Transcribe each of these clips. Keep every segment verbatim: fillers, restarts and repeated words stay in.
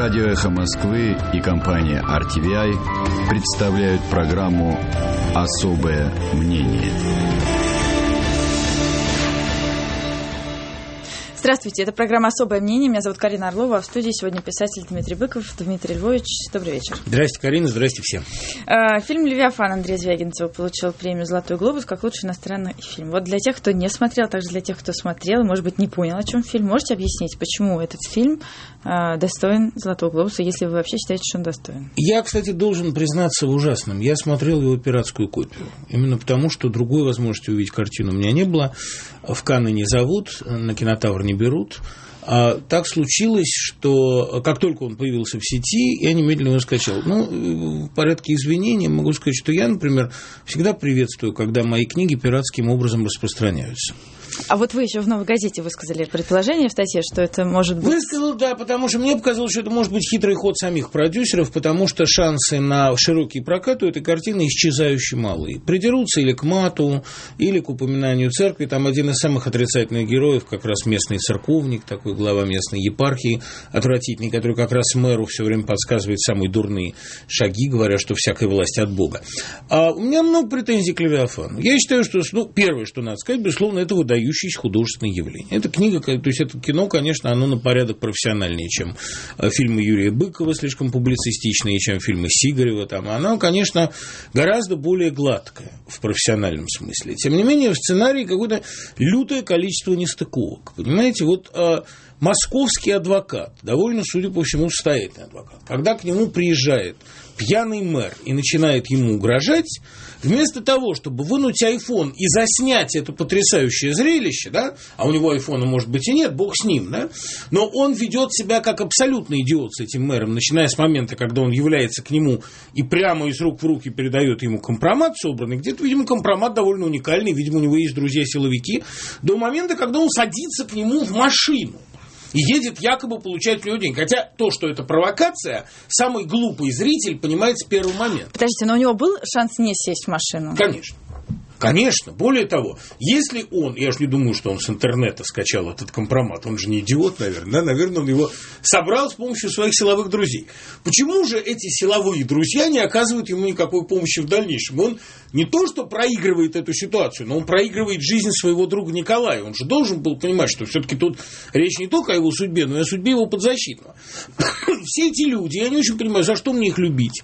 Радио «Эхо Москвы» и компания ар ти ви ай представляют программу «Особое мнение». Здравствуйте, это программа «Особое мнение». Меня зовут Карина Орлова, а в студии сегодня писатель Дмитрий Быков. Дмитрий Львович, добрый вечер. Здрасте, Карина, здрасте всем. Фильм «Левиафан» Андрея Звягинцева получил премию «Золотой глобус» как лучший иностранный фильм. Вот для тех, кто не смотрел, также для тех, кто смотрел, может быть, не понял, о чем фильм, можете объяснить, почему этот фильм достоин «Золотого глобуса», если вы вообще считаете, что он достоин? Я, кстати, должен признаться в ужасном. Я смотрел его пиратскую копию. Именно потому, что другой возможности увидеть картину у меня не было. В Канны не зовут, на кинотавр не берут. А так случилось, что как только он появился в сети, я немедленно его скачал. Ну, в порядке извинений могу сказать, что я, например, всегда приветствую, когда мои книги пиратским образом распространяются. А вот вы еще в «Новой газете» высказали предположение в статье, что это может быть... Высказал, да, потому что мне показалось, что это может быть хитрый ход самих продюсеров, потому что шансы на широкий прокат у этой картины исчезающе малые. Придерутся или к мату, или к упоминанию церкви. Там один из самых отрицательных героев, как раз местный церковник, такой глава местной епархии, отвратительный, который как раз мэру все время подсказывает самые дурные шаги, говоря, что всякая власть от Бога. А у меня много претензий к «Левиафану». Я считаю, что, ну, первое, что надо сказать, безусловно, это выдающееся художественное явление. Эта книга, то есть это кино, конечно, оно на порядок профессиональнее, чем фильмы Юрия Быкова, слишком публицистичные, чем фильмы Сигарева. Там. Оно, конечно, гораздо более гладкое в профессиональном смысле. Тем не менее, в сценарии какое-то лютое количество нестыковок. Понимаете, вот а, московский адвокат, довольно, судя по всему, состоятельный адвокат, когда к нему приезжает пьяный мэр и начинает ему угрожать, вместо того, чтобы вынуть айфон и заснять это потрясающее зрелище, да, а у него айфона, может быть, и нет, бог с ним, да, но он ведет себя как абсолютный идиот с этим мэром, начиная с момента, когда он является к нему и прямо из рук в руки передает ему компромат собранный, где-то, видимо, компромат довольно уникальный, видимо, у него есть друзья-силовики, до момента, когда он садится к нему в машину и едет якобы получать у него деньги. Хотя то, что это провокация, самый глупый зритель понимает с первого момента. Подождите, но у него был шанс не сесть в машину? Конечно. Конечно. Более того, если он, я же не думаю, что он с интернета скачал этот компромат, он же не идиот, наверное, да? Наверное, он его собрал с помощью своих силовых друзей. Почему же эти силовые друзья не оказывают ему никакой помощи в дальнейшем? Он не то, что проигрывает эту ситуацию, но он проигрывает жизнь своего друга Николая. Он же должен был понимать, что все-таки тут речь не только о его судьбе, но и о судьбе его подзащитного. Все эти люди, я не очень понимаю, за что мне их любить.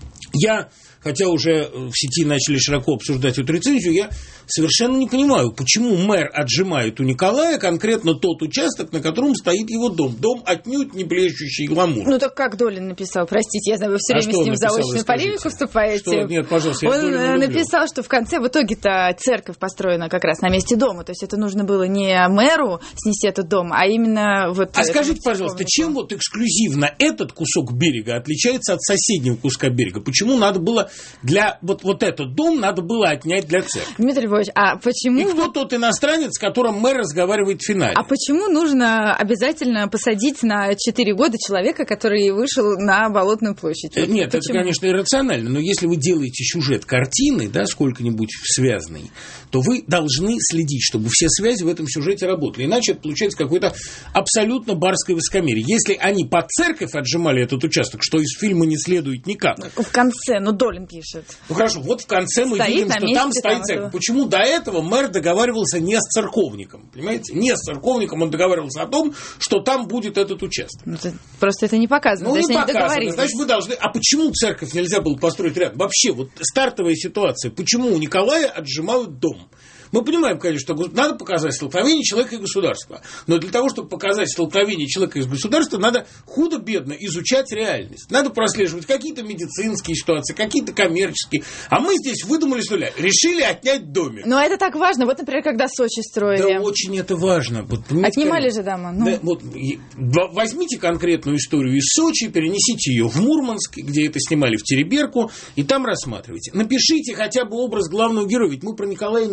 Я... Хотя уже в сети начали широко обсуждать эту рецензию, я совершенно не понимаю, почему мэр отжимает у Николая конкретно тот участок, на котором стоит его дом. Дом отнюдь не блещущий гламур. Ну, так как Долин написал? Простите, я знаю, вы все а время с ним в заочную полемику вступаете. Что? Нет, пожалуйста, я Он написал, что в конце, в итоге-то церковь построена как раз на месте дома. То есть это нужно было не мэру снести этот дом, а именно вот... А скажите, пожалуйста, чем вот эксклюзивно этот кусок берега отличается от соседнего куска берега? Почему надо было для вот, вот этот дом надо было отнять для церкви? Дмитрий Львович, а почему... И кто тот иностранец, с которым мэр разговаривает в финале? А почему нужно обязательно посадить на четыре года человека, который вышел на Болотную площадь? Вот Нет, почему? это, конечно, иррационально, но если вы делаете сюжет картины, да, сколько-нибудь связанный, то вы должны следить, чтобы все связи в этом сюжете работали. Иначе это получается какое-то абсолютно барское высокомерие. Если они под церковь отжимали этот участок, что из фильма не следует никак. В конце, ну, Долин пишет. Ну, хорошо, вот в конце мы стоит видим, что месте, там стоит церковь. Там, почему до этого мэр договаривался не с церковником, понимаете? Не с церковником, он договаривался о том, что там будет этот участок. Ну, это, просто это не показано. Ну, значит, не показано. Значит, мы должны... А почему церковь нельзя было построить рядом? Вообще, вот стартовая ситуация. Почему у Николая отжимают дом? Мы понимаем, конечно, что надо показать столкновение человека и государства. Но для того, чтобы показать столкновение человека и государства, надо худо-бедно изучать реальность. Надо прослеживать какие-то медицинские ситуации, какие-то коммерческие. А мы здесь выдумали с нуля. Решили отнять домик. Но это так важно. Вот, например, когда Сочи строили. Да, очень это важно. Вот, отнимали же дома. Ну. Да, вот, возьмите конкретную историю из Сочи, перенесите ее в Мурманск, где это снимали в Тереберку, и там рассматривайте. Напишите хотя бы образ главного героя. Ведь мы про Николая ничего не знаем.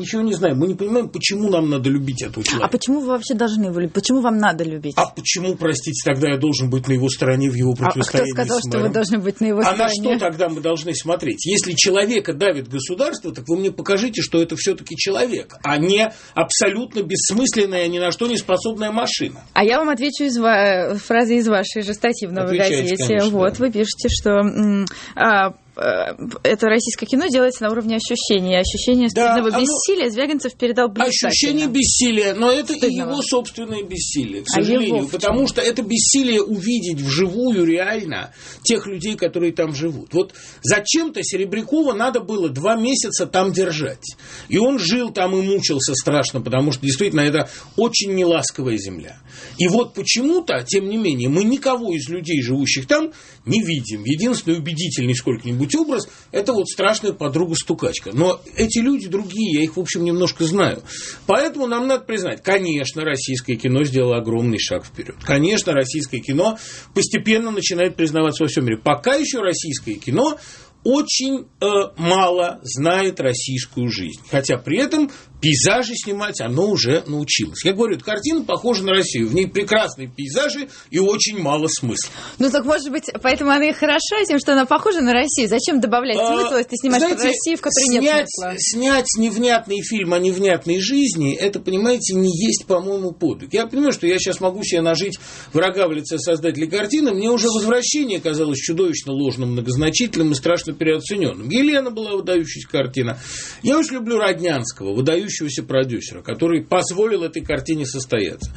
знаем, мы не понимаем, почему нам надо любить этого человека. А почему вы вообще должны его любить? Почему вам надо любить? А почему, простите, тогда я должен быть на его стороне в его противостоянии? А кто сказал, что вы должны быть на его а стороне? А на что тогда мы должны смотреть? Если человека давит государство, так вы мне покажите, что это все-таки человек, а не абсолютно бессмысленная, ни на что не способная машина. А я вам отвечу из ва- фразы из вашей же статьи в «Новой газете». Конечно, вот, да. Вы пишете, что... М- а, это российское кино делается на уровне ощущения. Ощущение стыдного да, бессилия Звягинцев передал блистательно. Ощущение бессилия, но это стыдного. И его собственное бессилие, к сожалению. А потому что это бессилие увидеть вживую реально тех людей, которые там живут. Вот зачем-то Серебрякова надо было два месяца там держать. И он жил там и мучился страшно, потому что действительно это очень неласковая земля. И вот почему-то, тем не менее, мы никого из людей, живущих там, не видим. Единственный убедительный сколько-нибудь образ – это вот страшная подруга-стукачка. Но эти люди другие, я их, в общем, немножко знаю. Поэтому нам надо признать, конечно, российское кино сделало огромный шаг вперед. Конечно, российское кино постепенно начинает признаваться во всем мире. Пока еще российское кино очень э, мало знает российскую жизнь. Хотя при этом пейзажи снимать оно уже научилось. Я говорю, эта картина похожа на Россию. В ней прекрасные пейзажи и очень мало смысла. Ну, так, может быть, поэтому она и хороша тем, что она похожа на Россию. Зачем добавлять а, смысл, если ты снимаешь знаете, про Россию, в которой снять, нет смысла? Снять невнятный фильм о невнятной жизни, это, понимаете, не есть, по-моему, подвиг. Я понимаю, что я сейчас могу себе нажить врага в лице создателя картины. Мне уже «Возвращение» казалось чудовищно ложным, многозначительным и страшно переоцененным. «Елена» была выдающаяся картина. Я очень люблю Роднянского, выдающегося продюсера, который позволил этой картине состояться.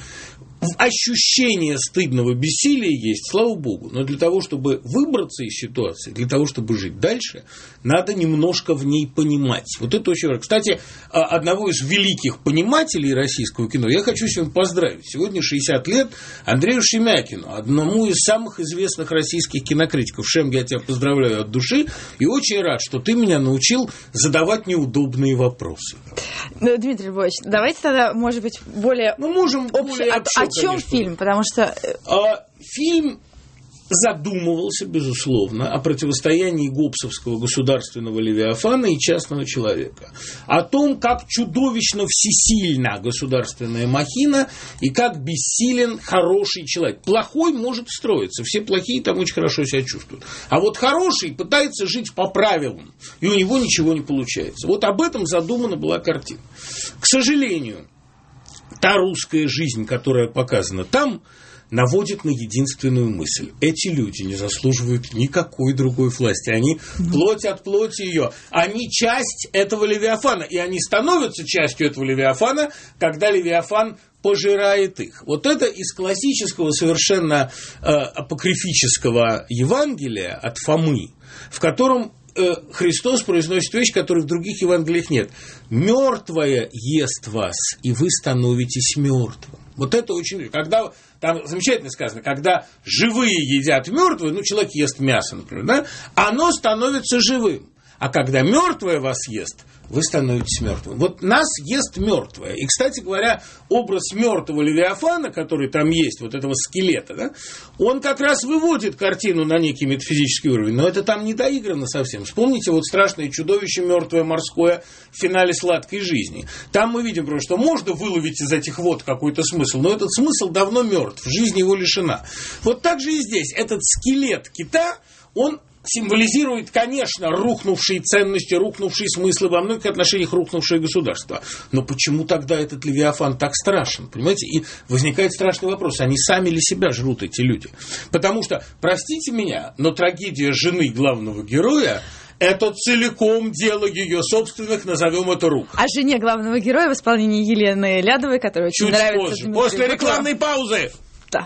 Ощущение стыдного бессилия есть, слава богу, но для того, чтобы выбраться из ситуации, для того, чтобы жить дальше, надо немножко в ней понимать. Вот это очень важно. Кстати, одного из великих понимателей российского кино я хочу сегодня поздравить. Сегодня шестьдесят лет Андрею Шемякину, одному из самых известных российских кинокритиков. Шем, я тебя поздравляю от души и очень рад, что ты меня научил задавать неудобные вопросы. Ну, Дмитрий Львович, давайте тогда, может быть, более... Ну, можем более общо, О чем конечно. Фильм? Потому что... А, фильм задумывался, безусловно, о противостоянии гоббсовского государственного левиафана и частного человека. О том, как чудовищно всесильна государственная махина и как бессилен хороший человек. Плохой может строиться, все плохие там очень хорошо себя чувствуют. А вот хороший пытается жить по правилам, и у него ничего не получается. Вот об этом задумана была картина. К сожалению, та русская жизнь, которая показана там, наводит на единственную мысль. Эти люди не заслуживают никакой другой власти. Они плоть от плоти ее. Они часть этого левиафана. И они становятся частью этого левиафана, когда левиафан пожирает их. Вот это из классического, совершенно э, апокрифического Евангелия от Фомы, в котором э, Христос произносит вещь, которой в других Евангелиях нет. «Мертвое ест вас, и вы становитесь мертвым». Вот это очень... Когда, там замечательно сказано, когда живые едят мертвые, ну, человек ест мясо, например, да, оно становится живым. А когда мертвое вас ест, вы становитесь мертвым. Вот нас ест мертвое. И, кстати говоря, образ мертвого левиафана, который там есть, вот этого скелета, да, он как раз выводит картину на некий метафизический уровень. Но это там не доиграно совсем. Вспомните вот страшное чудовище мертвое морское в финале «Сладкой жизни». Там мы видим, что можно выловить из этих вод какой-то смысл, но этот смысл давно мертв, жизнь его лишена. Вот так же и здесь. Этот скелет кита, он символизирует, конечно, рухнувшие ценности, рухнувшие смыслы, во многих отношениях рухнувшее государство. Но почему тогда этот левиафан так страшен? Понимаете? И возникает страшный вопрос. Они сами ли себя жрут, эти люди? Потому что, простите меня, но трагедия жены главного героя — это целиком дело ее собственных, назовем это, рук. А жене главного героя в исполнении Елены Лядовой, которая очень Чуть нравится... позже, после рекламной паузы. Да.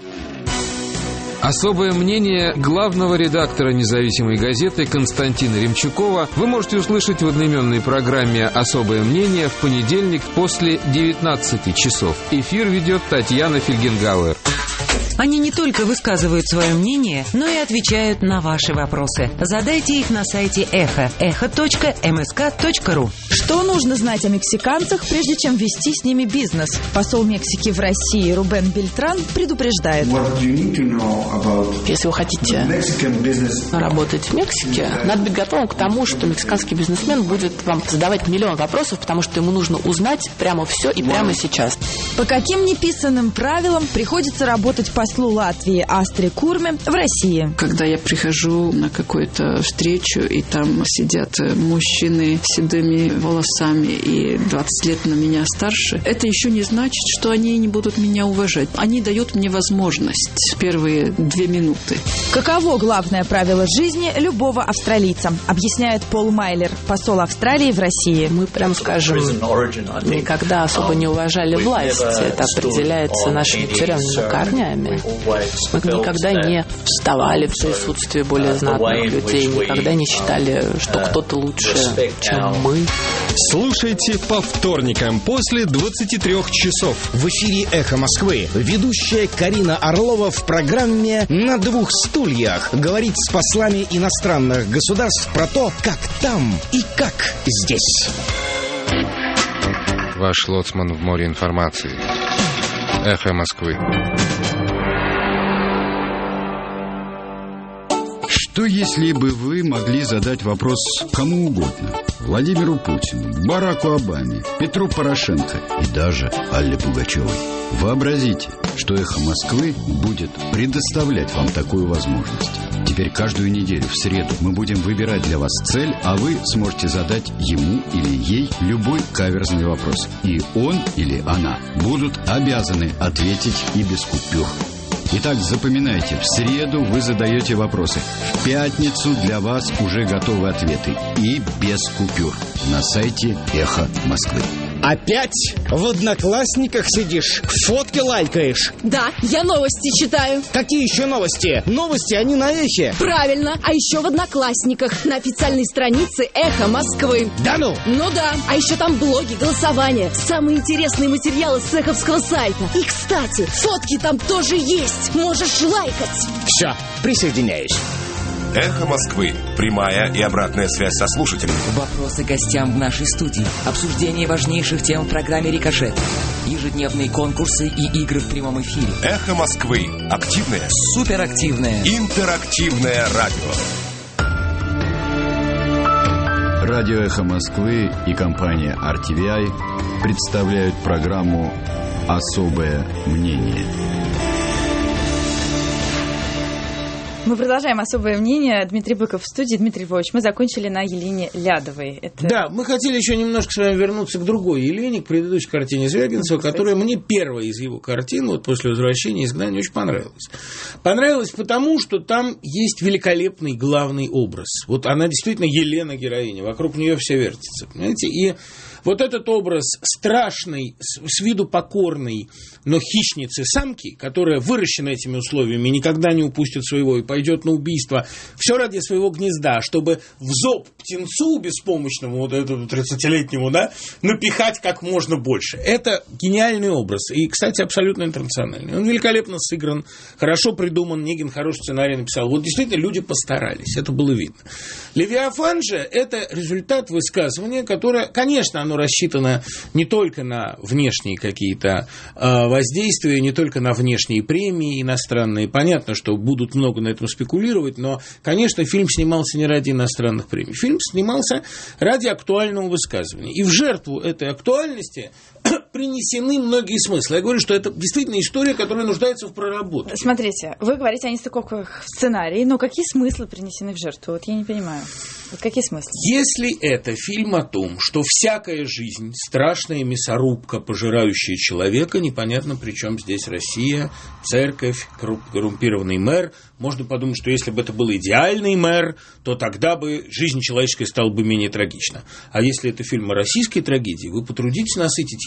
Особое мнение главного редактора независимой газеты Константина Ремчукова вы можете услышать в одноименной программе «Особое мнение» в понедельник после девятнадцати часов. Эфир ведет Татьяна Фельгенгауэр. Они не только высказывают свое мнение, но и отвечают на ваши вопросы. Задайте их на сайте Эхо. эхо точка эм эс ка точка ру. Что нужно знать о мексиканцах, прежде чем вести с ними бизнес? Посол Мексики в России Рубен Бельтран предупреждает. Если вы хотите работать в Мексике, надо быть готовым к тому, что мексиканский бизнесмен будет вам задавать миллион вопросов, потому что ему нужно узнать прямо все и прямо сейчас. По каким неписанным правилам приходится работать послу Латвии Астре Курме в России? Когда я прихожу на какую-то встречу, и там сидят мужчины с седыми волосами и двадцать лет на меня старше, это еще не значит, что они не будут меня уважать. Они дают мне возможность первые две минуты. Каково главное правило жизни любого австралийца, объясняет Пол Майлер, посол Австралии в России. Мы, прям скажем, никогда особо не уважали власть. Это определяется нашими тюремными корнями. Мы никогда не вставали в присутствии более знатных людей, никогда не считали, что кто-то лучше, чем мы. Слушайте по вторникам после двадцати трёх часов. В эфире «Эхо Москвы» ведущая Карина Орлова в программе «На двух стульях» говорит с послами иностранных государств про то, как там и как здесь. Ваш лоцман в море информации. «Эхо Москвы». Что если бы вы могли задать вопрос кому угодно? Владимиру Путину, Бараку Обаме, Петру Порошенко и даже Алле Пугачевой. Вообразите, что «Эхо Москвы» будет предоставлять вам такую возможность. Теперь каждую неделю в среду мы будем выбирать для вас цель, а вы сможете задать ему или ей любой каверзный вопрос. И он или она будут обязаны ответить и без купюр. Итак, запоминайте, в среду вы задаете вопросы. В пятницу для вас уже готовы ответы. И без купюр. На сайте «Эхо Москвы». Опять в Одноклассниках сидишь, фотки лайкаешь? Да, я новости читаю. Какие еще новости? Новости, они на Эхе. Правильно, а еще в Одноклассниках, на официальной странице «Эхо Москвы». Да ну? Ну да, а еще там блоги, голосования, самые интересные материалы с эховского сайта. И, кстати, фотки там тоже есть, можешь лайкать. Все, присоединяюсь. «Эхо Москвы». Прямая и обратная связь со слушателями. Вопросы гостям в нашей студии. Обсуждение важнейших тем в программе «Рикошет». Ежедневные конкурсы и игры в прямом эфире. «Эхо Москвы». Активное. Суперактивное. Интерактивное радио. Радио «Эхо Москвы» и компания ар ти ви ай представляют программу «Особое мнение». Мы продолжаем особое мнение. Дмитрий Быков в студии. Дмитрий Львович, мы закончили на Елене Лядовой. Это... Да, мы хотели еще немножко с вами вернуться к другой Елене, к предыдущей картине Звягинцева, которая мне первая из его картин, вот после возвращения «Изгнания», очень понравилась. Понравилась потому, что там есть великолепный главный образ. Вот она действительно Елена героиня, вокруг нее все вертится, понимаете? И вот этот образ страшной, с виду покорной, но хищницы-самки, которая выращена этими условиями, никогда не упустит своего и пойдет на убийство, все ради своего гнезда, чтобы в зоб птенцу беспомощному, вот этому тридцатилетнему, да, напихать как можно больше. Это гениальный образ. И, кстати, абсолютно интернациональный. Он великолепно сыгран, хорошо придуман, Негин хороший сценарий написал. Вот действительно люди постарались, это было видно. «Левиафан» же – это результат высказывания, которое, конечно, оно рассчитано не только на внешние какие-то э, воздействия, не только на внешние премии иностранные. Понятно, что будут много на этом спекулировать, но, конечно, фильм снимался не ради иностранных премий. Фильм снимался ради актуального высказывания. И в жертву этой актуальности принесены многие смыслы. Я говорю, что это действительно история, которая нуждается в проработке. Смотрите, вы говорите о нестыковках в сценарии, но какие смыслы принесены в жертву? Вот я не понимаю. Вот какие смыслы? Если это фильм о том, что всякая жизнь, страшная мясорубка, пожирающая человека, непонятно, при чем здесь Россия, церковь, коррумпированный мэр, можно подумать, что если бы это был идеальный мэр, то тогда бы жизнь человеческая стала бы менее трагична. А если это фильм о российской трагедии, вы потрудитесь насытить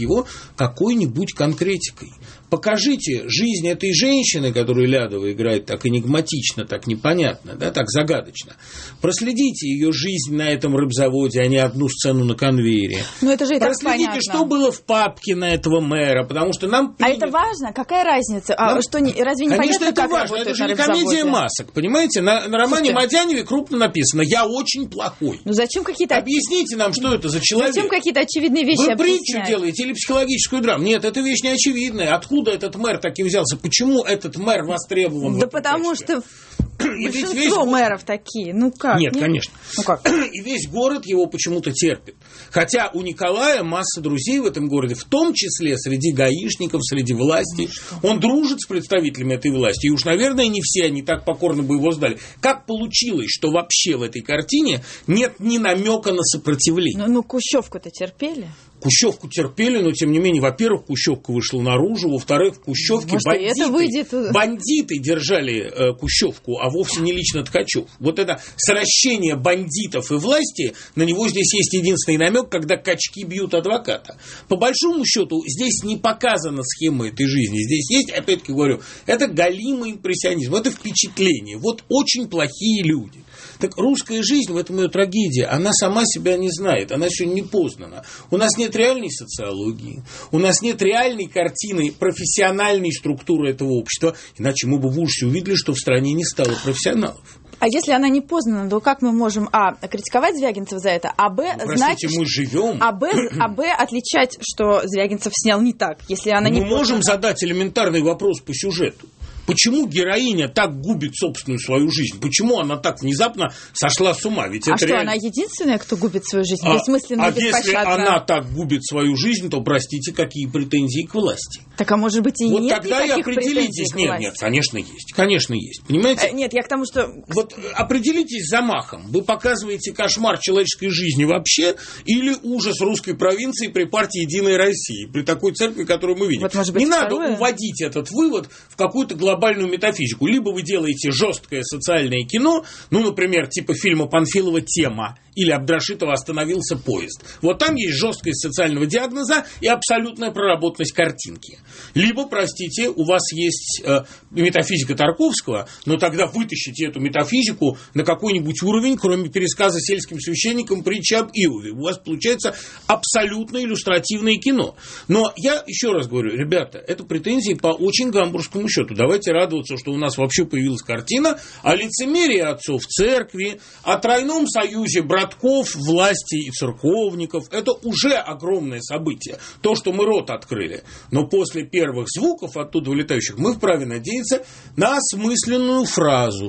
его какой-нибудь конкретикой. Покажите жизнь этой женщины, которую Лядова играет так энигматично, так непонятно, да, так загадочно. Проследите ее жизнь на этом рыбзаводе, а не одну сцену на конвейере. Ну, это же и так Проследите, понятно. что было в папке на этого мэра, потому что нам... А это важно? Какая разница? А Нам... что, не, разве не Конечно, понятно, это как важно. Это работают же на не рыбзаводе? комедия масок, понимаете? На, на романе Слушайте. Мадяневе крупно написано «Я очень плохой». Ну, зачем какие-то... Объясните нам, что это за человек. Зачем какие-то очевидные вещи Вы объяснять? притчу делаете или психологическую драму? Нет, это вещь не очевидная. Откуда этот мэр таки взялся? Почему этот мэр востребован? Да потому качестве? что И ведь большинство весь... мэров такие. Ну как? Нет, нет? конечно. Ну как? И весь город его почему-то терпит. Хотя у Николая масса друзей в этом городе, в том числе среди гаишников, среди власти. Ну, он дружит с представителями этой власти. И уж, наверное, не все они так покорно бы его сдали. Как получилось, что вообще в этой картине нет ни намека на сопротивление? Ну, ну Кущевку-то терпели? Кущевку терпели, но, тем не менее, во-первых, Кущевка вышла наружу, во-вторых, в Кущевке Может, бандиты, это выйдет... бандиты держали э, Кущевку, а вовсе не лично Ткачев. Вот это сращение бандитов и власти, на него здесь есть единственный намек, когда качки бьют адвоката. По большому счету, здесь не показана схема этой жизни. Здесь есть, опять-таки говорю, это галимый импрессионизм, это впечатление. Вот очень плохие люди. Так русская жизнь, в этом ее трагедия, она сама себя не знает, она еще не познана. У нас нет реальной социологии, у нас нет реальной картины профессиональной структуры этого общества, иначе мы бы в ужасе увидели, что в стране не стало профессионалов. А если она не познана, то как мы можем, а, критиковать Звягинцева за это, а, б, ну, знать... Простите, мы живем. А, б, а, б, отличать, что Звягинцев снял не так, если она мы не Мы можем познана. задать элементарный вопрос по сюжету. Почему героиня так губит собственную свою жизнь? Почему она так внезапно сошла с ума? Ведь а это что, реально... она единственная, кто губит свою жизнь? А, Бессмысленно, а беспощадно. если она так губит свою жизнь, то, простите, какие претензии к власти? Так, а может быть, и вот нет тогда и никаких определитесь. претензий к Нет, власти? нет, конечно, есть. Конечно, есть. Понимаете? Э, нет, я к тому, что... Вот определитесь замахом. Вы показываете кошмар человеческой жизни вообще или ужас русской провинции при партии «Единой России», при такой церкви, которую мы видим. Вот, может быть, не второе? надо уводить этот вывод в какую-то глобальную метафизику. Либо вы делаете жесткое социальное кино, ну, например, типа фильма Панфилова «Тема», или Абдрашитова «Остановился поезд». Вот там есть жесткость социального диагноза и абсолютная проработанность картинки. Либо, простите, у вас есть э, метафизика Тарковского, но тогда вытащите эту метафизику на какой-нибудь уровень, кроме пересказа сельским священникам притчи об Иове. У вас получается абсолютно иллюстративное кино. Но я еще раз говорю, ребята, это претензии по очень гамбургскому счету. Давайте радоваться, что у нас вообще появилась картина о лицемерии отцов церкви, о тройном союзе братов, власти и церковников. Это уже огромное событие. То, что мы рот открыли. Но после первых звуков, оттуда вылетающих, мы вправе надеяться на осмысленную фразу.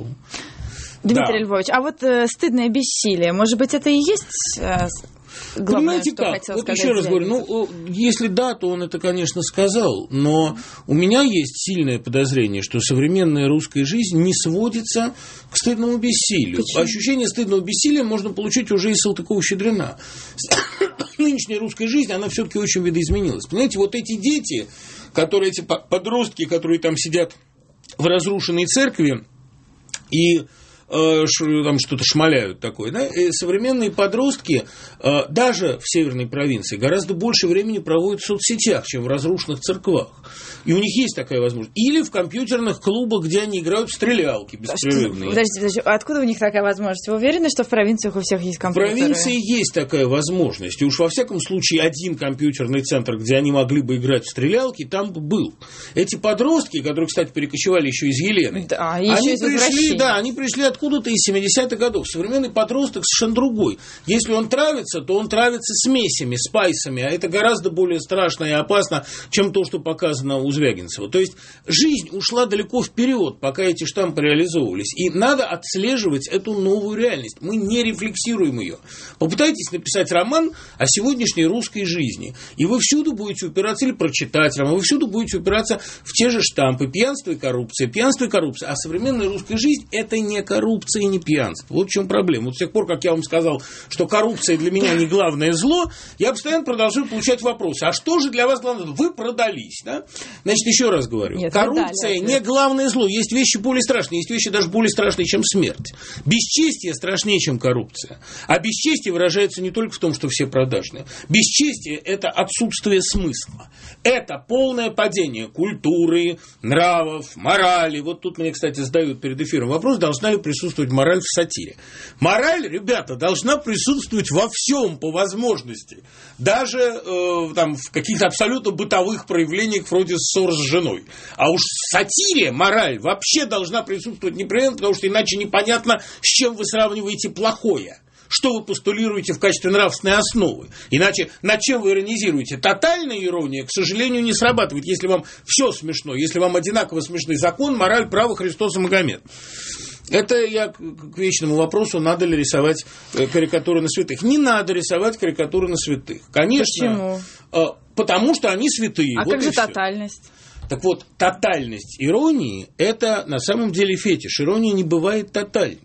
Дмитрий Да. Львович, а вот э, стыдное бессилие, может быть, это и есть... Э, Главное, Понимаете что как? хотел Вот сказать еще раз говорю, Звягинцев. ну, если да, то он это, конечно, сказал, но у меня есть сильное подозрение, что современная русская жизнь не сводится к стыдному бессилию. Почему? Ощущение стыдного бессилия можно получить уже из Салтыкова-Щедрина. Нынешняя русская жизнь, она все-таки очень видоизменилась. Понимаете, вот эти дети, которые, эти подростки, которые там сидят в разрушенной церкви и там что-то шмаляют такое, да? И современные подростки даже в северной провинции гораздо больше времени проводят в соцсетях, чем в разрушенных церквах. И у них есть такая возможность. Или в компьютерных клубах, где они играют в стрелялки беспрерывные. Подождите, подождите, а откуда у них такая возможность? Вы уверены, что в провинциях у всех есть компьютеры? В провинции есть такая возможность. И уж во всяком случае один компьютерный центр, где они могли бы играть в стрелялки, там был. Эти подростки, которые, кстати, перекочевали еще из Елены, да, они из пришли, да, они пришли откуда-то из семидесятых годов. Современный подросток совершенно другой. Если он травится, то он травится смесями, спайсами, а это гораздо более страшно и опасно, чем то, что показано у Звягинцева. То есть жизнь ушла далеко вперед, пока эти штампы реализовывались. И надо отслеживать эту новую реальность. Мы не рефлексируем ее. Попытайтесь написать роман о сегодняшней русской жизни, и вы всюду будете упираться, или прочитать роман, вы всюду будете упираться в те же штампы: пьянство и коррупция, пьянство и коррупция. А современная русская жизнь – это не коррупция. коррупция и не пьянство. Вот в чем проблема. Вот с тех пор, как я вам сказал, что коррупция для меня не главное зло, я постоянно продолжаю получать вопросы. А что же для вас главное зло? Вы продались, да? Значит, еще раз говорю. Нет, коррупция не главное зло. Есть вещи более страшные. Есть вещи даже более страшные, чем смерть. Бесчестие страшнее, чем коррупция. А бесчестие выражается не только в том, что все продажные. Бесчестие – это отсутствие смысла. Это полное падение культуры, нравов, морали. Вот тут мне, кстати, задают перед эфиром вопрос, должна ли присутствовать мораль в сатире. Мораль, ребята, должна присутствовать во всем по возможности. Даже э, там, в каких-то абсолютно бытовых проявлениях вроде ссор с женой. А уж в сатире мораль вообще должна присутствовать непременно, потому что иначе непонятно, с чем вы сравниваете плохое. Что вы постулируете в качестве нравственной основы? Иначе над чем вы иронизируете? Тотальная ирония, к сожалению, не срабатывает, если вам все смешно, если вам одинаково смешный закон, мораль, право, Христос и Магомед. Это я к вечному вопросу, надо ли рисовать карикатуры на святых. Не надо рисовать карикатуры на святых. Конечно. Почему? Потому что они святые. А вот как же тотальность? Так вот, тотальность иронии – это на самом деле фетиш. Ирония не бывает тотальной.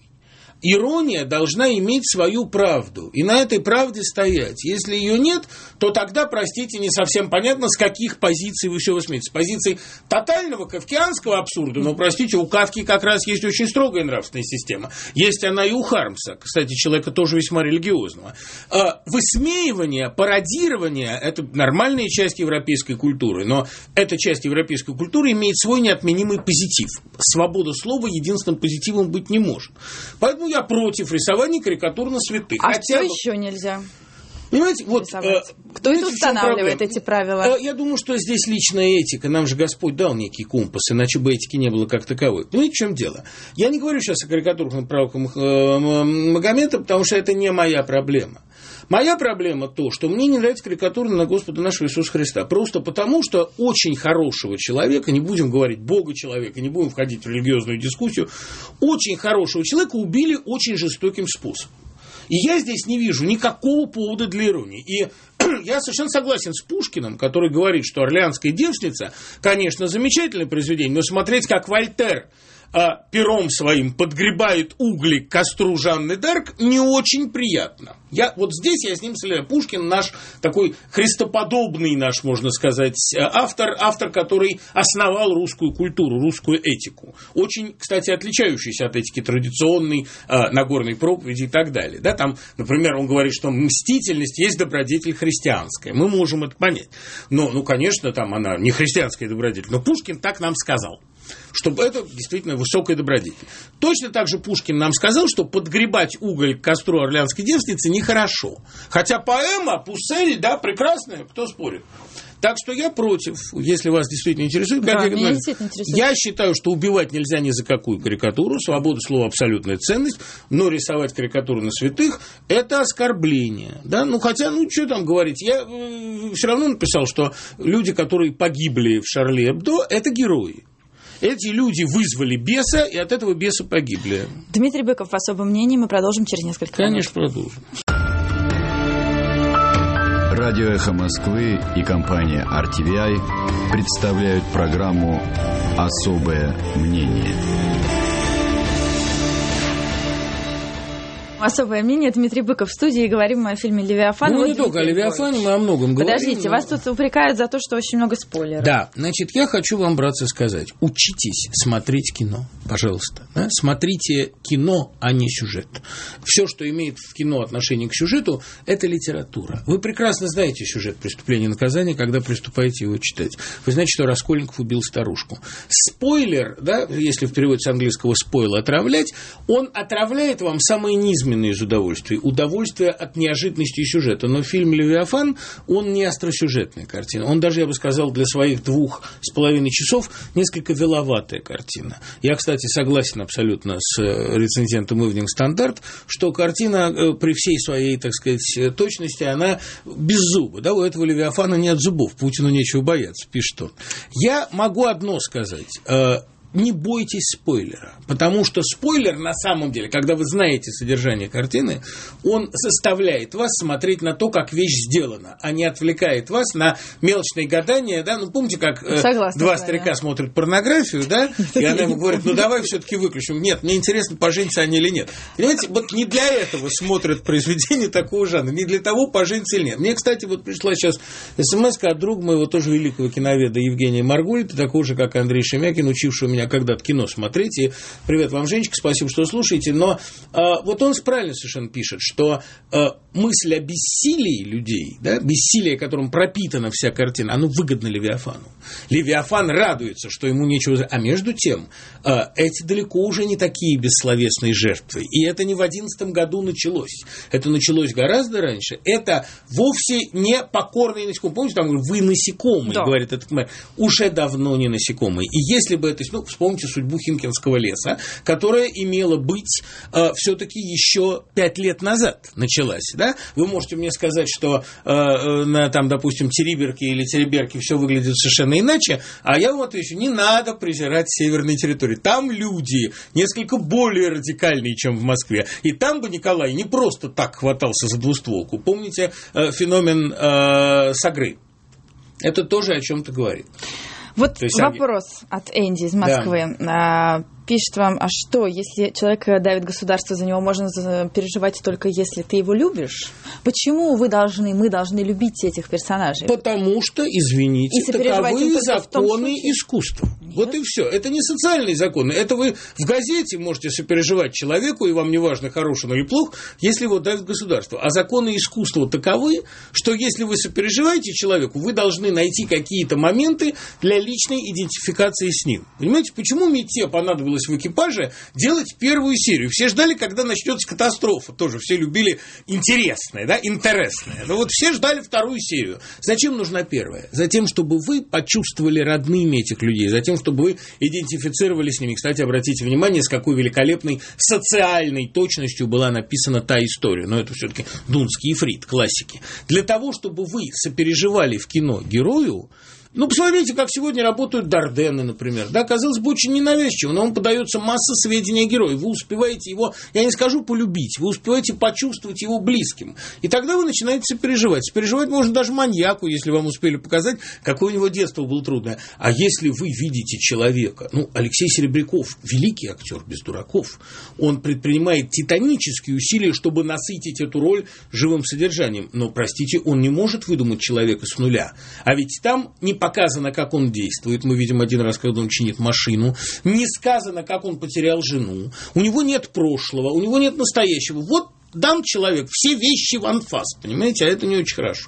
Ирония должна иметь свою правду, и на этой правде стоять. Если ее нет, то тогда, простите, не совсем понятно, с каких позиций вы все высмеете. С позиций тотального кавкианского абсурда, но, простите, у Кафки как раз есть очень строгая нравственная система. Есть она и у Хармса, кстати, человека тоже весьма религиозного. Высмеивание, пародирование – это нормальная часть европейской культуры, но эта часть европейской культуры имеет свой неотменимый позитив. Свобода слова единственным позитивом быть не может. Поэтому я против рисования карикатур на святых. А Хотя что бы... еще нельзя? Понимаете, вот, э, кто это устанавливает эти правила? Э, я думаю, что здесь личная этика. Нам же Господь дал некий компас, иначе бы этики не было как таковой. Понимаете, в чем дело? Я не говорю сейчас о карикатурах на правках э, Магомета, потому что это не моя проблема. Моя проблема то, что мне не нравится карикатура на Господа нашего Иисуса Христа. Просто потому, что очень хорошего человека, не будем говорить Бога человека, не будем входить в религиозную дискуссию, очень хорошего человека убили очень жестоким способом. И я здесь не вижу никакого повода для иронии. И я совершенно согласен с Пушкиным, который говорит, что «Орлеанская девственница», конечно, замечательное произведение, но смотреть, как Вольтер а, пером своим подгребает угли к костру Жанны д'Арк, не очень приятно. Я, вот здесь я с ним согласен. Пушкин наш такой христоподобный наш, можно сказать, автор, автор, который основал русскую культуру, русскую этику. Очень, кстати, отличающийся от этики традиционной, а, Нагорной проповеди и так далее. Да, там, например, он говорит, что мстительность есть добродетель христианская. Мы можем это понять. Но, ну, конечно, там она не христианская добродетель, но Пушкин так нам сказал, чтобы это действительно высокая добродетель. Точно так же Пушкин нам сказал, что подгребать уголь к костру Орлеанской девственницы нехорошо. Хотя поэма Пуссель, да, прекрасная, кто спорит. Так что я против, если вас действительно интересует. Да, как я, меня говорю, действительно интересует. Я считаю, что убивать нельзя ни за какую карикатуру. Свобода слова – абсолютная ценность. Но рисовать карикатуру на святых – это оскорбление. Да? Ну, хотя, ну, что там говорить. Я э, все равно написал, что люди, которые погибли в Шарли Эбдо – это герои. Эти люди вызвали беса, и от этого беса погибли. Дмитрий Быков, особое мнение, мы продолжим через несколько минут. Конечно, продолжим. Радио «Эхо Москвы» и компания ар ти ви ай представляют программу «Особое мнение». Особое мнение. Дмитрий Быков в студии. Говорим мы о фильме «Левиафан». Ну, вот не только о «Левиафане», мы о многом говорим. Подождите, но... вас тут упрекают за то, что очень много спойлеров. Да, значит, я хочу вам, братцы, сказать. Учитесь смотреть кино, пожалуйста. Да? Смотрите кино, а не сюжет. Все, что имеет в кино отношение к сюжету, это литература. Вы прекрасно знаете сюжет «Преступления и наказания», когда приступаете его читать. Вы знаете, что Раскольников убил старушку. Спойлер, да, если в переводе с английского «спойл» отравлять, он отравляет вам самые низменные из удовольствий. Удовольствие от неожиданности сюжета. Но фильм «Левиафан», он не остросюжетная картина. Он даже, я бы сказал, для своих двух с половиной часов несколько веловатая картина. Я, кстати, согласен абсолютно с рецензентом Evening Standard, что картина при всей своей, так сказать, точности, она без зуба. Да, у этого «Левиафана» нет зубов. Путину нечего бояться, пишет он. Я могу одно сказать. не бойтесь спойлера, потому что спойлер на самом деле, когда вы знаете содержание картины, он заставляет вас смотреть на то, как вещь сделана, а не отвлекает вас на мелочные гадания, да, ну помните, как Согласна, два старика да. смотрят порнографию, да, и она ему говорит, ну давай все-таки выключим, нет, мне интересно, поженятся они или нет. Понимаете, вот не для этого смотрят произведения такого жанра, не для того, поженятся или нет. Мне, кстати, вот пришла сейчас смс-ка от друга моего, тоже великого киноведа Евгения Маргулита, такого же, как Андрей Шемякин, учившего меня когда-то кино смотреть. И привет вам, Женечка, спасибо, что слушаете. Но а, вот он правильно совершенно пишет, что а, мысль о бессилии людей, да, бессилие, которым пропитана вся картина, оно выгодно Левиафану. Левиафан радуется, что ему нечего... А между тем, а, эти далеко уже не такие бессловесные жертвы. И это не в одиннадцатом году началось. Это началось гораздо раньше. Это вовсе не покорные насекомые. Помните, там вы насекомые, да. говорит этот мэр. Уже давно не насекомые. И если бы это... Ну, вспомните судьбу Химкинского леса, которая имела быть э, все-таки еще пять лет назад началась. Да? Вы можете мне сказать, что э, на, там, допустим, Териберке или Тереберке все выглядит совершенно иначе, а я вам отвечу, не надо презирать северные территории. Там люди несколько более радикальные, чем в Москве. И там бы Николай не просто так хватался за двустволку. Помните э, феномен э, Сагры? Это тоже о чем-то говорит. Вот вопрос от Энди из Москвы. Да. Пишет вам, а что, если человек давит государство, за него можно переживать только если ты его любишь? Почему вы должны, мы должны любить этих персонажей? Потому что, извините, таковы законы искусства. Нет. Вот и все. Это не социальные законы. Это вы в газете можете сопереживать человеку, и вам не важно, хороший он или плох, если его давит государство. А законы искусства таковы, что если вы сопереживаете человеку, вы должны найти какие-то моменты для личной идентификации с ним. Понимаете, почему Мете понадобилось в экипаже делать первую серию? Все ждали, когда начнется катастрофа. Тоже все любили интересное, да, интересное. Но вот все ждали вторую серию. Зачем нужна первая? Затем, чтобы вы почувствовали родными этих людей. Затем, чтобы вы идентифицировали с ними. Кстати, обратите внимание, с какой великолепной социальной точностью была написана та история. Но это все-таки Дунский ифрит, классики. Для того, чтобы вы сопереживали в кино герою, ну, посмотрите, как сегодня работают Дарденны, например. Да, казалось бы, очень ненавязчиво, но вам подается масса сведений о герое. Вы успеваете его, я не скажу полюбить, вы успеваете почувствовать его близким. И тогда вы начинаете сопереживать. Сопереживать можно даже маньяку, если вам успели показать, какое у него детство было трудное. А если вы видите человека, ну, Алексей Серебряков, великий актер, без дураков, он предпринимает титанические усилия, чтобы насытить эту роль живым содержанием. Но, простите, он не может выдумать человека с нуля. А ведь там не показано, как он действует. Мы видим один раз, когда он чинит машину. Не сказано, как он потерял жену. У него нет прошлого, у него нет настоящего. Вот дан человек все вещи в анфас, понимаете, а это не очень хорошо.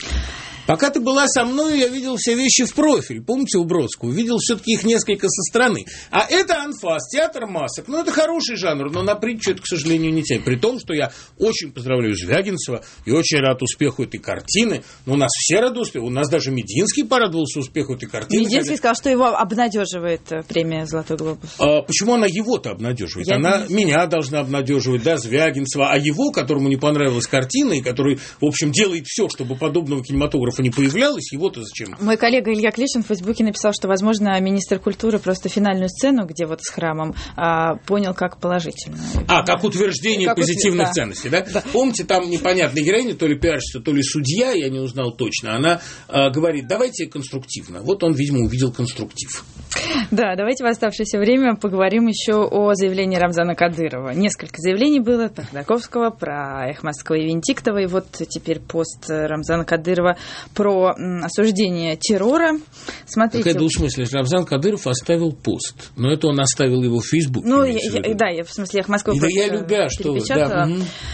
Пока ты была со мной, я видел все вещи в профиль. Помните у Бродского? Видел все-таки их несколько со стороны. А это анфас, театр масок. Ну, это хороший жанр, но на притчу это, к сожалению, не тянет. При том, что я очень поздравляю Звягинцева и очень рад успеху этой картины. Но у нас все рады успеху. У нас даже Мединский порадовался успеху этой картины. Мединский хотя... сказал, что его обнадеживает премия «Золотой глобус». А почему она его-то обнадеживает? Я она меня должна обнадеживать, да, Звягинцева. А его, которому не понравилась картина, и который, в общем, делает все, чтобы подобного кинематографа не появлялось, его-то зачем? Мой коллега Илья Кличин в Фейсбуке написал, что, возможно, министр культуры просто финальную сцену, где вот с храмом, а, понял как положительную. А, как утверждение как позитивных утвер... ценностей, да? да? Помните, там непонятная героиня, то ли пиарщица, то ли судья, я не узнал точно, она а, говорит, давайте конструктивно. Вот он, видимо, увидел конструктив. Да, давайте в оставшееся время поговорим еще о заявлении Рамзана Кадырова. Несколько заявлений было про Ходорковского, про «Эхо Москвы» и Венедиктова, и вот теперь пост Рамзана Кадырова про осуждение террора. Смотрите. Какая двусмысленность. Рамзан Кадыров оставил пост, но это он оставил его в Фейсбуке. Ну, я, я, да, я, в смысле, «Эхо Москвы» да я любя, что вы. Да.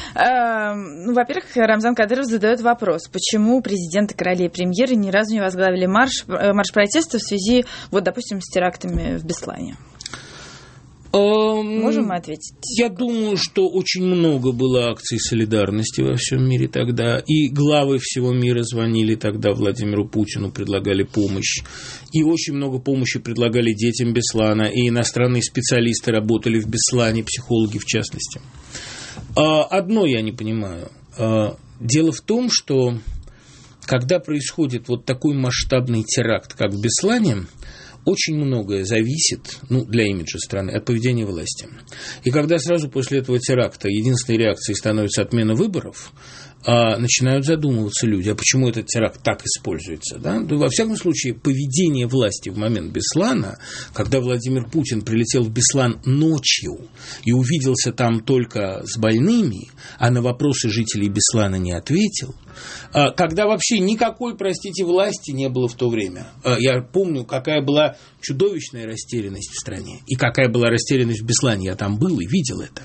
А, ну, во-первых, Рамзан Кадыров задает вопрос, почему президенты, короли и премьеры ни разу не возглавили марш, марш протеста в связи, вот, допустим, с терактами в Беслане. Можем мы ответить? Я думаю, что очень много было акций солидарности во всем мире тогда, и главы всего мира звонили тогда Владимиру Путину, предлагали помощь, и очень много помощи предлагали детям Беслана, и иностранные специалисты работали в Беслане, психологи в частности. Одно я не понимаю. Дело в том, что когда происходит вот такой масштабный теракт, как в Беслане, очень многое зависит, ну, для имиджа страны, от поведения власти. И когда сразу после этого теракта единственной реакцией становится отмена выборов, а начинают задумываться люди, а почему этот теракт так используется. Да? Во всяком случае, поведение власти в момент Беслана, когда Владимир Путин прилетел в Беслан ночью и увиделся там только с больными, а на вопросы жителей Беслана не ответил, когда вообще никакой, простите, власти не было в то время. Я помню, какая была чудовищная растерянность в стране, и какая была растерянность в Беслане. Я там был и видел это.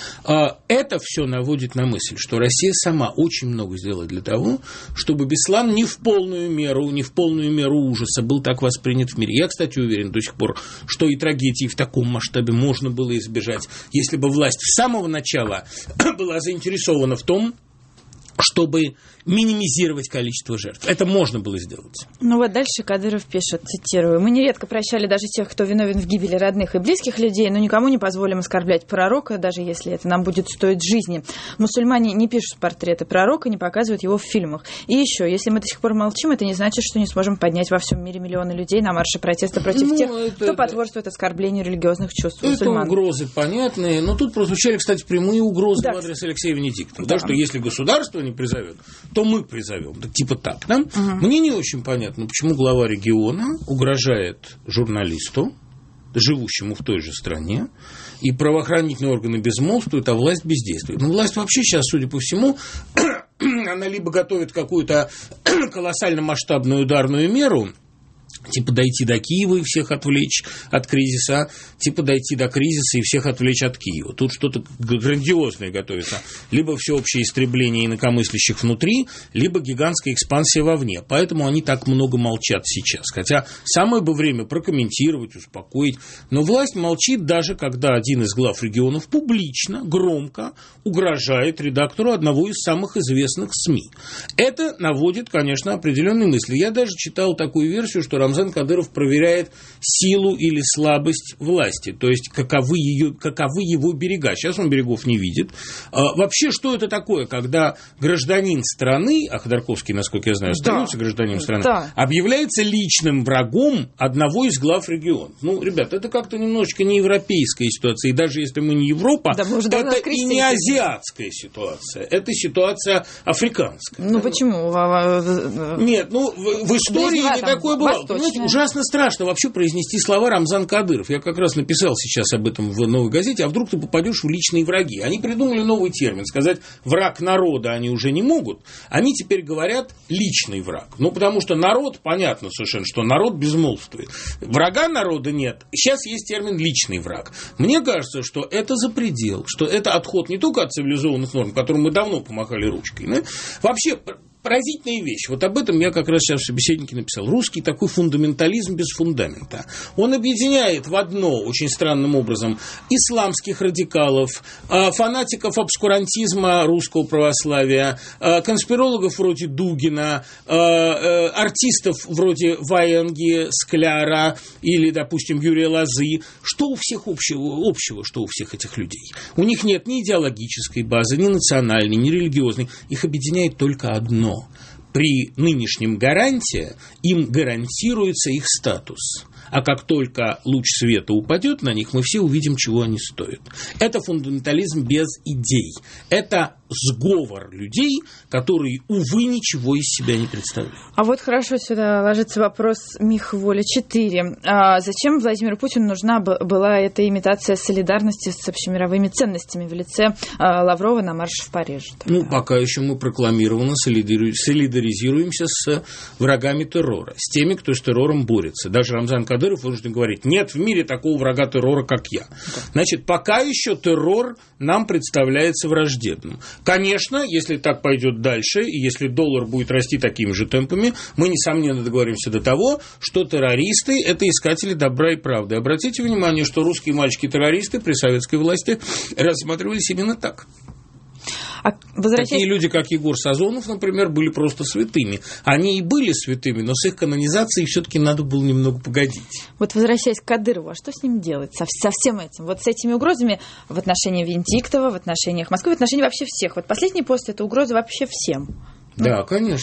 Это все наводит на мысль, что Россия сама очень много сделала для того, чтобы Беслан не в полную меру, не в полную меру ужаса был так воспринят в мире. Я, кстати, уверен до сих пор, что и трагедии в таком масштабе можно было избежать, если бы власть с самого начала была заинтересована в том, чтобы минимизировать количество жертв. Это можно было сделать. Ну вот дальше Кадыров пишет, цитирую: «Мы нередко прощали даже тех, кто виновен в гибели родных и близких людей, но никому не позволим оскорблять пророка, даже если это нам будет стоить жизни. Мусульмане не пишут портреты пророка, не показывают его в фильмах. И еще, если мы до сих пор молчим, это не значит, что не сможем поднять во всем мире миллионы людей на марше протеста против ну, тех, это, кто потворствует оскорблению религиозных чувств мусульман». Это угрозы понятные, но тут прозвучали, кстати, прямые угрозы да. в адрес Алексея Венедиктова, да. Да, что если государство не призовет, то мы призовем. Да, типа так, да? Угу. Мне не очень понятно, почему глава региона угрожает журналисту, живущему в той же стране, и правоохранительные органы безмолвствуют, а власть бездействует. Ну, власть вообще сейчас, судя по всему, она либо готовит какую-то колоссально масштабную ударную меру, типа дойти до Киева и всех отвлечь от кризиса, типа дойти до кризиса и всех отвлечь от Киева. Тут что-то грандиозное готовится. Либо всеобщее истребление инакомыслящих внутри, либо гигантская экспансия вовне. Поэтому они так много молчат сейчас. Хотя самое бы время прокомментировать, успокоить. Но власть молчит даже, когда один из глав регионов публично, громко угрожает редактору одного из самых известных СМИ. Это наводит, конечно, определенные мысли. Я даже читал такую версию, что Рамзан Кадыров проверяет силу или слабость власти, то есть каковы, ее, каковы его берега. Сейчас он берегов не видит. А, вообще, что это такое, когда гражданин страны, а Ходорковский, насколько я знаю, остается да. гражданином страны, да. объявляется личным врагом одного из глав региона? Ну, ребята, это как-то немножечко не европейская ситуация, и даже если мы не Европа, да, это и не азиатская ситуация, это ситуация африканская. Ну, почему? Нет, ну, в, в истории не такое бывало. Понимаете, ужасно страшно вообще произнести слова Рамзан Кадыров. Я как раз написал сейчас об этом в «Новой газете», а вдруг ты попадешь в личные враги. Они придумали новый термин. Сказать «враг народа» они уже не могут. Они теперь говорят «личный враг». Ну, потому что народ, понятно совершенно, что народ безмолвствует. Врага народа нет. Сейчас есть термин «личный враг». Мне кажется, что это за предел, что это отход не только от цивилизованных норм, которым мы давно помахали ручкой, да? Вообще... Поразительная вещь. Вот об этом я как раз сейчас в собеседнике написал. Русский такой фундаментализм без фундамента. Он объединяет в одно очень странным образом исламских радикалов, фанатиков обскурантизма русского православия, конспирологов вроде Дугина, артистов вроде Ваенги, Скляра или, допустим, Юрия Лозы. Что у всех общего, общего, что у всех этих людей? У них нет ни идеологической базы, ни национальной, ни религиозной. Их объединяет только одно. При нынешнем гарантии им гарантируется их статус. А как только луч света упадет на них, мы все увидим, чего они стоят. Это фундаментализм без идей. Это сговор людей, которые, увы, ничего из себя не представляют. А вот хорошо сюда ложится вопрос Михволя четыре. А зачем Владимиру Путину нужна была эта имитация солидарности с общемировыми ценностями в лице а, Лаврова на марше в Париже? Ну, пока еще мы прокламированно солидаризируемся с врагами террора, с теми, кто с террором борется. Даже Рамзан Кадыров вынужден говорить: нет в мире такого врага террора, как я. Да. Значит, пока еще террор нам представляется враждебным. Конечно, если так пойдет дальше, и если доллар будет расти такими же темпами, мы, несомненно, договоримся до того, что террористы – это искатели добра и правды. Обратите внимание, что русские мальчики-террористы при советской власти рассматривались именно так. А возвращаясь... Такие люди, как Егор Сазонов, например, были просто святыми. Они и были святыми, но с их канонизацией все-таки надо было немного погодить. Вот возвращаясь к Кадырову, а что с ним делать, со, со всем этим? Вот с этими угрозами в отношении Венедиктова, в отношениях Москвы, в отношении вообще всех. Вот последний пост – это угроза вообще всем. Да, конечно.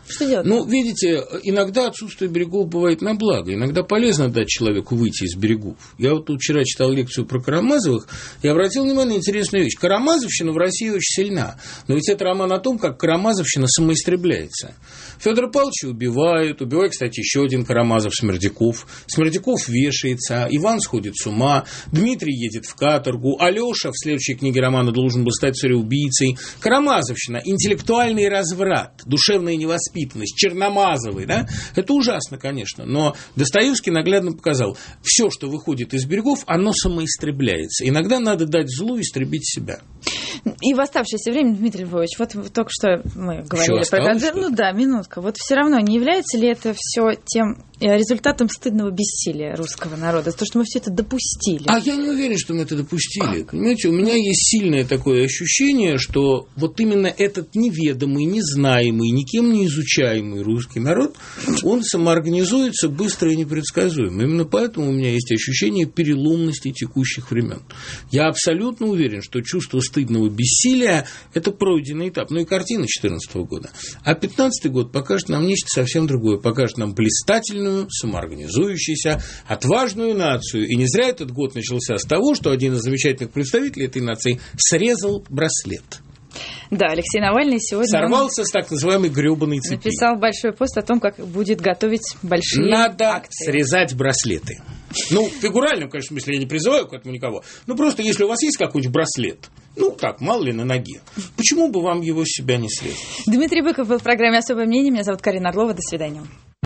Что делать? Ну, видите, иногда отсутствие берегов бывает на благо. Иногда полезно дать человеку выйти из берегов. Я вот тут вчера читал лекцию про Карамазовых и обратил внимание на интересную вещь. Карамазовщина в России очень сильна. Но ведь это роман о том, как Карамазовщина самоистребляется. Федора Павловича убивают. Убивает, кстати, еще один Карамазов, Смердяков. Смердяков вешается. Иван сходит с ума. Дмитрий едет в каторгу. Алеша в следующей книге романа должен был стать цареубийцей. Карамазовщина, интеллектуальный разврат, душевная невоспитанность, Черномазовый, да? Это ужасно, конечно, но Достоевский наглядно показал, все, что выходит из берегов, оно самоистребляется. Иногда надо дать злу истребить себя. И в оставшееся время, Дмитрий Львович, вот только что мы говорили про Годзиллу. Ну да, минутка. Вот все равно, не является ли это все тем результатом стыдного бессилия русского народа? То, что мы все это допустили. А я не уверен, что мы это допустили. Как? Понимаете, у меня есть сильное такое ощущение, что вот именно этот неведомый, незнаемый, никем не изучаемый русский народ, он самоорганизуется быстро и непредсказуемо. Именно поэтому у меня есть ощущение переломности текущих времен. Я абсолютно уверен, что чувство стыдного бессилия – это пройденный этап. Ну и картина две тысячи четырнадцатого года. А пятнадцатый год покажет нам нечто совсем другое. Покажет нам блистательную, самоорганизующуюся, отважную нацию. И не зря этот год начался с того, что один из замечательных представителей этой нации срезал браслет. Да, Алексей Навальный сегодня... Сорвался с так называемой гребаной цепи. Написал большой пост о том, как будет готовить большие Надо акции. Срезать браслеты. Ну, в фигуральном, конечно, смысле я не призываю к этому никого. Ну, просто если у вас есть какой-нибудь браслет, ну, так, мало ли, на ноге, почему бы вам его с себя не срезать? Дмитрий Быков был в программе «Особое мнение». Меня зовут Карина Орлова. До свидания.